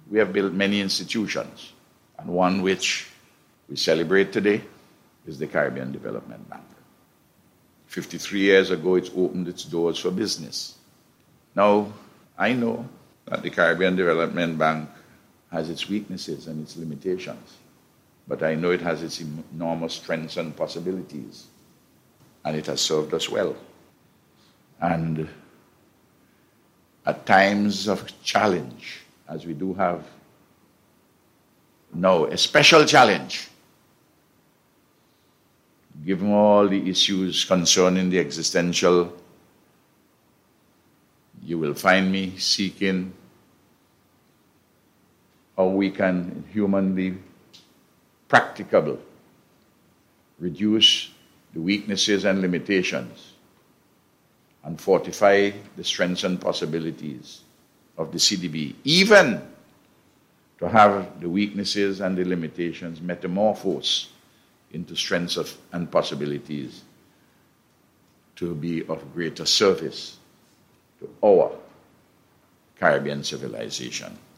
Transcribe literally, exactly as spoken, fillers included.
we have built many institutions, and one which we celebrate today is the Caribbean Development Bank. fifty-three years ago, it opened its doors for business. Now, I know that the Caribbean Development Bank has its weaknesses and its limitations, but I know it has its enormous strengths and possibilities, and it has served us well. And at times of challenge, as we do have now, a special challenge, given all the issues concerning the existential, you will find me seeking how we can humanly practicable reduce the weaknesses and limitations and fortify the strengths and possibilities of the C D B, even to have the weaknesses and the limitations metamorphose into strengths of, and possibilities to be of greater service to our Caribbean civilization.